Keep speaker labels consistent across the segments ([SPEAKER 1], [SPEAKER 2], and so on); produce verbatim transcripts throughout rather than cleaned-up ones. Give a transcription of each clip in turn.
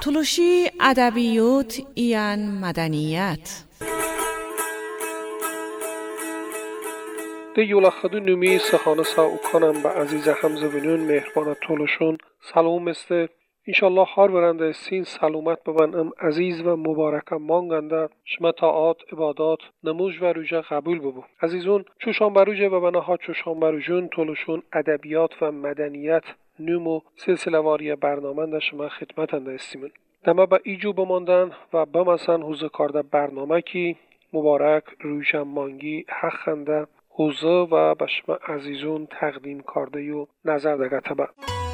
[SPEAKER 1] تلوشی ادبیات ایان مدنیت
[SPEAKER 2] ده یولا خدو نمی سخانه سا اوکانم به عزیز حمزه بنون مهربان تولشون سلام مسته انشالله هار برنده سین سلامت ببنم عزیز و مبارکم مانگنده شما طاعات عبادات نموج و روژه قبول ببو عزیزون چوشان بروژه و بناها چوشان بروژون تولشون ادبیات و مدنیت نمو سلسله واری برنامه ده شما خدمتنده استیمون دمه به ایجو بماندن و بمسن حوزه کارده برنامه کی مبارک روژه مانگی حقنده حوزه و بشم عزیزون تقدیم کرده و نظر دگه تبه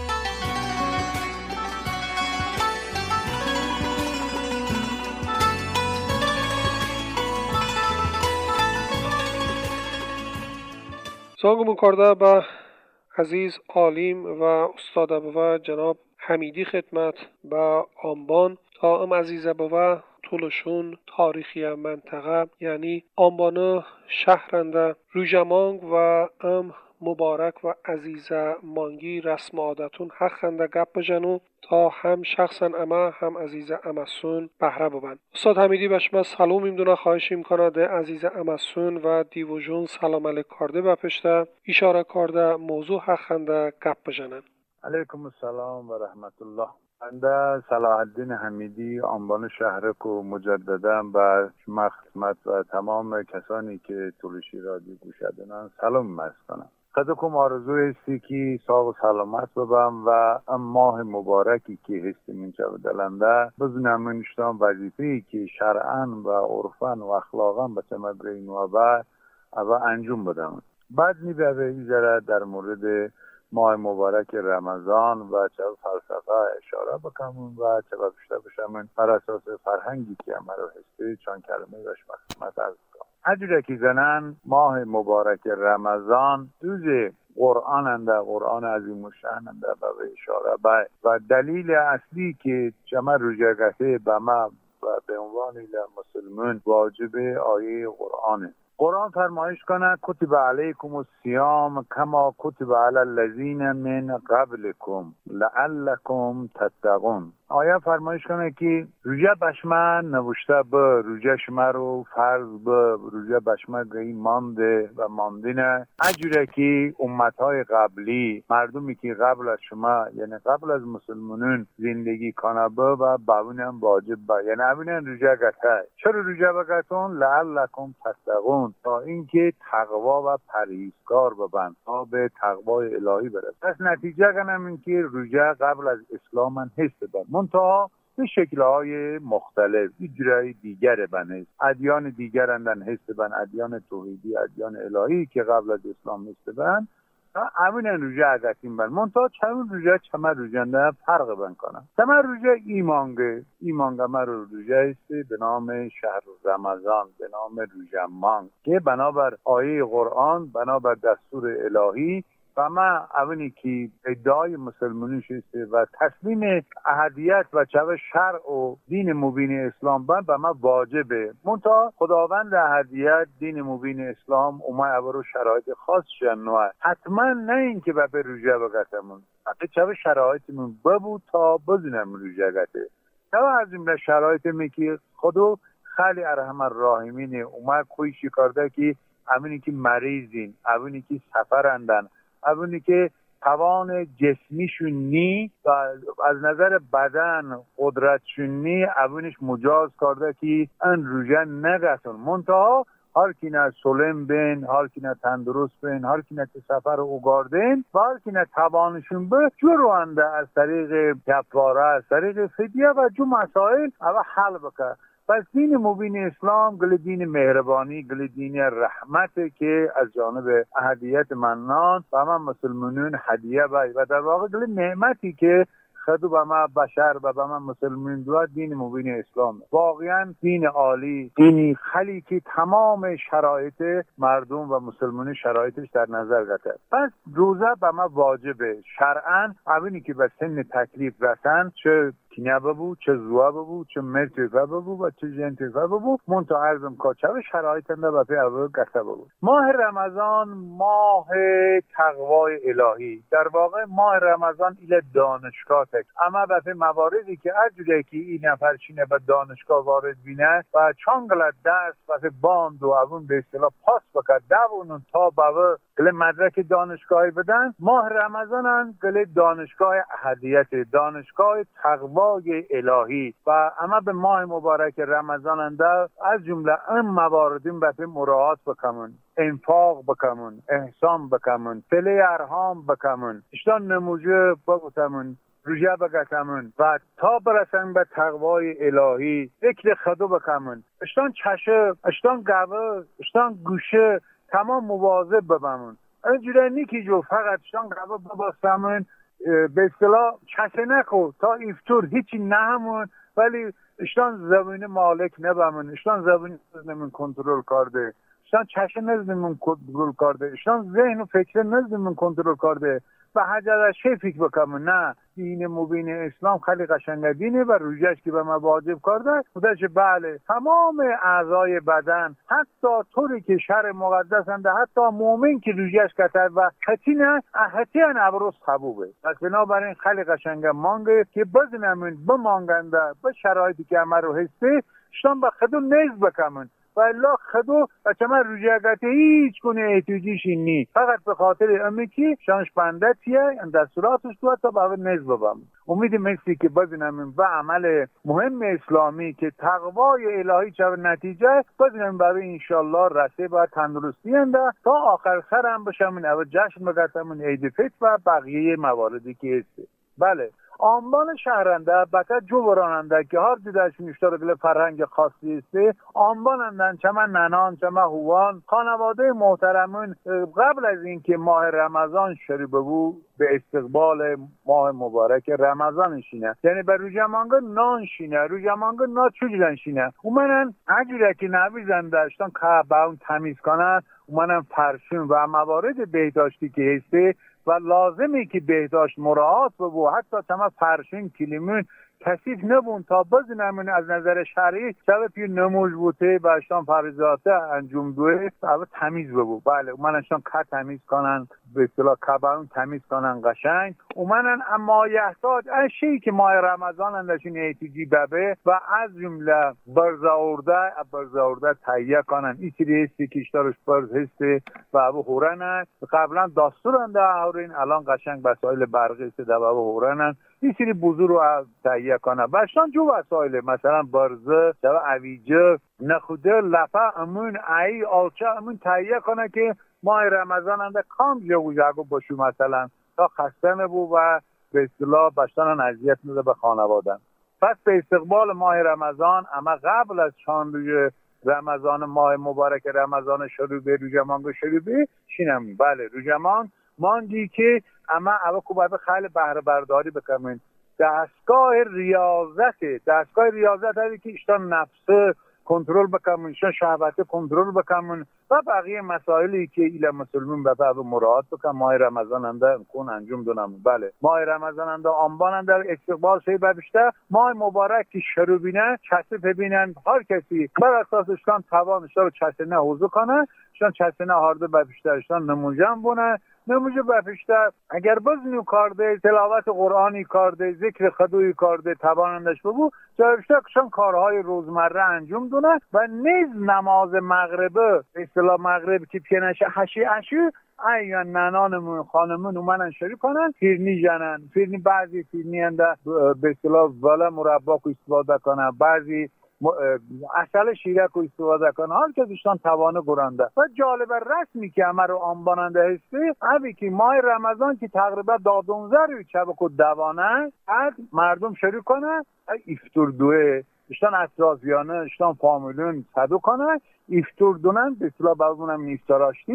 [SPEAKER 2] زانگمون کرده به عزیز عالم و استاد بوه جناب حمیدی خدمت به آنبان تا ام عزیزه بوه طولشون تاریخی منطقه یعنی آنبانه شهرنده روژمانگ و ام مبارک و عزیزه مانگی رسم عادتون حقنده گپ بجنو تا هم شخصا اما هم عزیزه امسون بهره ببن استاد حمیدی بشما سلام میمدونه خواهش میکنه ده عزیزه امسون و دیوژون سلام علیک کرده بپشته اشاره کرده موضوع حقنده گپ بجنن.
[SPEAKER 3] علیکم السلام و رحمت الله. بنده صلاح الدین حمیدی آنبان شهر کو مجددا به شما خدمت و تمام کسانی که تلوشی رادیو گوش دارن سلام مرز کنم. خداکم آرزوی هستی که ساق و سلامت ببم و ام ماه مبارکی که هستی منچه بدلنده بزنم منشتان وظیفه‌ای که شرعاً و عرفاً و اخلاقاً به چمه برین و با و انجام بدم. بعد میبه ایزره در مورد ماه مبارک رمضان و چه فلسفه اشاره بکنم و چه بشته بشم بر اساس فرهنگی که مرا هستی چون کلمه بهش مخدمت از کنم. اجوره که زنن ماه مبارک رمضان دوز قرآن انده قرآن عظیم و شأن انده به اشاره به و دلیل اصلی که چمه روژگته به ما به عنوان مسلمان واجب آیه قرآنه. قرآن فرمایش کنه کتب علیکم الصیام کما کتب علی الذین من قبلکم لعلکم تتقون. آیا فرمایش کنه که روژه بشما نوشته به روژه شما رو فرض به روژه بشما گئی مانده و ماندینه اجوره که امتهای قبلی مردمی که قبل از شما یعنی قبل از مسلمانون زندگی کنه به و باونم واجب به یعنی اوینن روژه گته. چرا روژه بگتون؟ لعلکم تتقون، تا اینکه تقوا و پرهیزکار ببند تا به تقوای الهی برسند. پس نتیجه کنم این که روژه قبل از اسلام من هست بند منتها به شکل‌های مختلف اجرای دیگر بند ادیان دیگر اندن هست بند ادیان توحیدی ادیان الهی که قبل از اسلام هست بند همین روژه عدتیم بند منتها چند روژه چمه روژه نه فرق بند کنم. چمه روژه ایمانگه ایمانگه من روژه است به نام شهر رمضان به نام روژه مانگ که بنابر آیه قرآن بنابر دستور الهی و ما اونی که ادعای مسلمانی شسته و تسلیم احدیت و چوه شرع و دین مبین اسلام بند به ما واجبه منتها خداوند احدیت دین مبین اسلام اومه اولو شرایط خاص شنوه حتما نه این که به روژه بگتمون حتی چوه شرایطمون ببود تا بزنم روژه گته چوه از این شرایط می که خودو خیلی ارحم الراحمین اومه کویشی کرده که اونی که مریضین اونی که سفرندن اونی که توان جسمیشون نی و از نظر بدن قدرتشون نی اونیش مجاز کرده که ان روژه نگتون منتها هر کی نه سلم بین هر کی نه تندرست بین هر کی نه سفر اوگاردین و هر کی نه توانشون به جرونده از طریق کفاره از طریق فدیه و جو مسائل اول حل بکن. پس دین مبین اسلام گل دین مهربانی گل دین رحمت که از جانب احدیت منان و من مسلمانون هدیه بای و در واقع گل نعمتی که خدو به من بشر و به من مسلمون دو دین مبین اسلام واقعا دین عالی دینی خلی که تمام شرایط مردم و مسلمون شرایطش در نظر گرفته. پس روزه به من واجبه شرعاً اونی که به سن تکلیف رسن چه تینه ببو، چه زوا ببو، چه مرتفه ببو و چه جنتفه ببو منطقه عرضم کاچه و شرایط انده و پی اول گسته ببو. ماه رمضان ماه تقوای الهی، در واقع ماه رمضان ایل دانشگاه تک، اما به پی مواردی که اجوره که این نفرشینه به دانشگاه وارد بینه و چانگل درس و پی باند و اون به اصطلاح پاس بکرد دوونون تا به گل مدرک دانشگاهی بدن، ماه رمضان هم گل دانشگاه احدیت، دانشگاه تقوای الهی و اما به ماه مبارک رمضان انده از جمله این مواردین به مراعات بکنن، انفاق بکنن، احسان بکنن، پله ارهام بکنن، اشتان نموجه بگتمن، روژه بگتمن و تا برسن به تقوای الهی ذکر خدا بکنن، اشتان چشه، اشتان گوه، اشتان گوشه تمام مواظب ببمون. اینجوری نیکی جو فقط اشتان گوه بباستمون به اصطلاح چشه نکو تا ایفتور هیچی نهمون، ولی اشتان زبون مالک نبمون، اشتان زبون نمون کنترل کرده، اشتان چشه نزدیمون کنترل کرده، اشتان ذهن و فکر نزدیمون کنترل کرده و حجر چه فکر بکنم. نه، دین مبین اسلام خیلی قشنگ دینه و روژهش که به ما واجب کرده خودش بله تمام اعضای بدن حتی طوری که شر مقدس انده حتی مومن که روژهش کرده و حتی نه حتی نه عبروس حبوبه. پس بنابراین خیلی قشنگ مانگه که بزنمون بمانگنده به شرایطی که همه رو هسته شتان به خودو نیز بکنن و الله خودو بچه من روژه گته هیچ کنه احتیاجیش نی، فقط به خاطر امی که شانش بنده تیه ان دستوراتش تو تا باور نیز ببم. امیدی مثلی که ببینم و عمل مهم اسلامی که تقوای الهی چه نتیجه ببینم برای انشالله رسه و تندرستی انده تا آخر سرم بشم او جشن بگرتم عید فطر و بقیه مواردی که هسته. بله آنبان شهرنده بکر جو براننده که هر دیدهش میشتاره بله فرهنگ خاصی است. آنبان اندن چمه ننان چمه هوان خانواده محترمون قبل از اینکه ماه رمضان شروع بود به استقبال ماه مبارک رمضان شینه، یعنی به روژه مانگه نان شینه، روژه مانگه نا چوجلن شینه اومنن اجوره که نویزن داشتن که با اون تمیز کنن اومنن فرشون و موارد بهداشتی که هسته و لازمی که بهداشت مراعات ببو حتی تمام فرشین کلیمون کثیف نبون تا بزنمون از نظر شرعی شب پی نموز بوده و اشتان فریضاته انجام دوه و تمیز ببو. بله اومن اشتان که تمیز کنن به اصطلاح کبرون تمیز کنن قشنگ اومنن اما یحتاج اشیایی که ماه رمضان اندشون احتیاجی ببه و از جمله برزاورده برزاورده تهیه کنن. این سری هستی که اشتارش برز هسته و ابو هورنن قبلا داستور انده هورین الان قشنگ وسایل برقی هسته در ابو هورنن این سری بزرگ رو تهیه کنه و اشتان جو وسایل مثلا برزه شبه عویجه نخوده لفه امون ای آلچه امون تهیه کنه که ماه رمضان انده کام جگو جگو باشو مثلا تا خسته نبو و به اصطلاح بشتان اذیت نده به خانوادن. پس به استقبال ماه رمضان اما قبل از چند روز رمضان ماه مبارک رمضان شروع به روژه مانگو شروع به شینم. بله روژه مانگ ماندی که اما اوه کو باید خیلی بهره برداری بکنین. دستگاه ریاضت دستگاه ریاضت هایی که اشتان نفسه کنترل بکنن، اشتان شهوته کنترل بکنن و بقیه مسائلی که ایل مسلمون به بعد مراعات بکن. ماه رمضان انده کن انجام دونم. بله ماه رمضان انده آنبان انده استقبال شایی ببشته ماه مبارک که شروع بینه چسته ببینن هر کسی بر اساس اشتان توان اشتان رو چسته نه حوضو کنه اشتان چسته نه هارده ببشته اشتان نموجم بونه نموجه بپشته اگر بزنی کارده تلاوت قرآنی کارده ذکر خدوی کارده توانندش ببو جایبشته کشان کارهای روزمره انجام دونه و نیز نماز مغربه اصطلاح مغرب که پینشه هشی هشی ایان ننانمون خانمون اومنن شروع کنن فیرنی جنن فیرنی بعضی فیرنی انده به اصطلاح والا مربا کو استفاده کنن بعضی اصل شیره کو استفاده کنه حال که دوستان توانه گرانده و جالب رسمی که همه رو آنباننده هسته اوی که ماه رمضان که تقریبا دادونزه روی چبه کو دوانه از مردم شروع کنه افطور دوه اشتان اطرافیانه اشتان فامیلون صدو کنه افطور دونن به اصطلاح بابونم نیفتاراشتی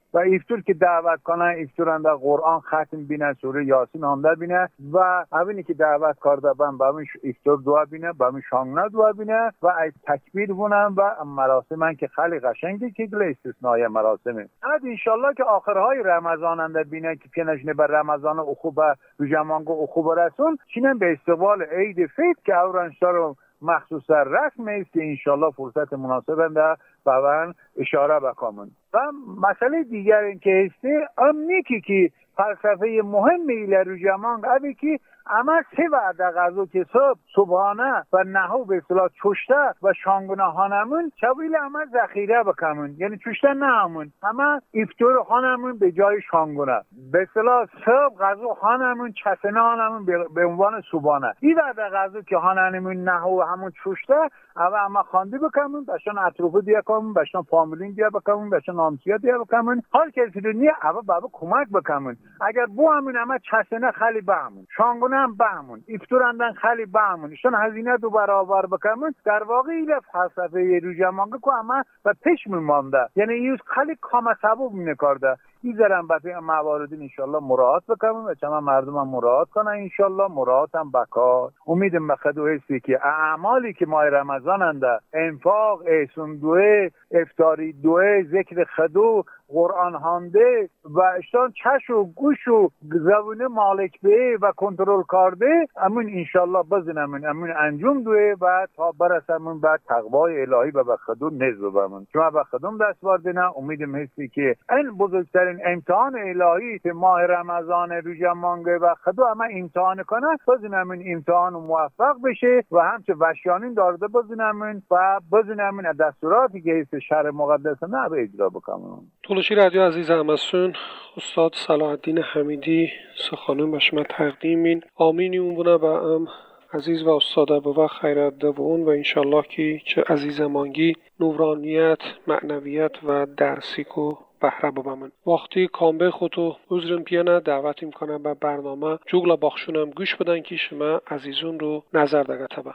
[SPEAKER 3] و ایفتور که دعوت کنه ایفتور در قرآن ختم بینه سوره یاسین آمده بینه و اوینی که دعوت کرده بم به ایفتور دعا بینه به من شانگنه دعا بینه و از تکبیر بونم و مراسم که خیلی قشنگی که گل استثنای مراسمه. بعد انشالله که آخرهای رمضان اند بینه که پینشنه بر رمضان اخوبه رجمانگو اخوبه رسون چینن به استقبال عید فطر که اورانشتا رو مخصوصا رسم است که انشالله فرصت مناسب انده به اشاره بکنم. و مسئله دیگر این که هسته امنیکی که فلسفه مهمی لرجمانگ اوی که اما سه وعده غذا که صبح صبحانه و نهو به اصطلاح چشته و شانگونه هانمون چویل اما ذخیره بکنمون، یعنی چشته نه همون اما افطار هانمون به جای شانگونه به اصطلاح صبح غذا هانمون چسنه هانمون به عنوان صبحانه این وعده غذا که هانمون نهو همون چشته اما اما خانده بکنمون بشان اطروفه دیا کنمون بشان فامیلین دیا بکنمون بشان آمسیه دیا بکنمون حال کسی دنیا اما بابا کمک بکنمون اگر بو همون اما چسنه خیلی به همون شانگونه هم به همون افطار اندن خیلی به همون شان هزینه دو برابر بکنمون در واقع ایله فلسفه روزمانگی که اما و پیش میمانده یعنی ایوز خیلی کام سبب مینکارده این ذرم به موارد انشالله مراعات بکنم و چما مردم هم مراعات کنن انشالله مراعات هم بکار امیدم به خدو هستی که اعمالی که ماه رمضان انده انفاق احسان دوه افطاری دوه ذکر خدو قرآن هانده و اشتان چش و گوش و زبونه مالک به و کنترل کرده امون انشالله بزنمون امون انجام دوه و تا برسمون بعد تقوای الهی و به خدو نزد بمون چون به خدوم دست واردنه امیدم هستی که این بزرگترین امتحان الهی که ماه رمضان روزمانگی و خدو اما امتحان کنه بزنمون امتحان موفق بشه و همچه وشیانین دارده بزنمون و بزنمون دستوراتی که هست شرع مقدس نه به اجرا بکنم.
[SPEAKER 2] تولشی رادیو عزیز همسون استاد صلاح الدین حمیدی سخنان به شما تقدیمین آمینی اون بونه با ام عزیز و استاده به وقت خیرت دوون و انشالله که چه عزیز مانگی نورانیت معنویت و درسی کو بهره ببمن وقتی کامبه خودو عذرم پیانه دعوت میکنم به برنامه جوگلا باخشونم گوش بدن که شما عزیزون رو نظر دگه تبا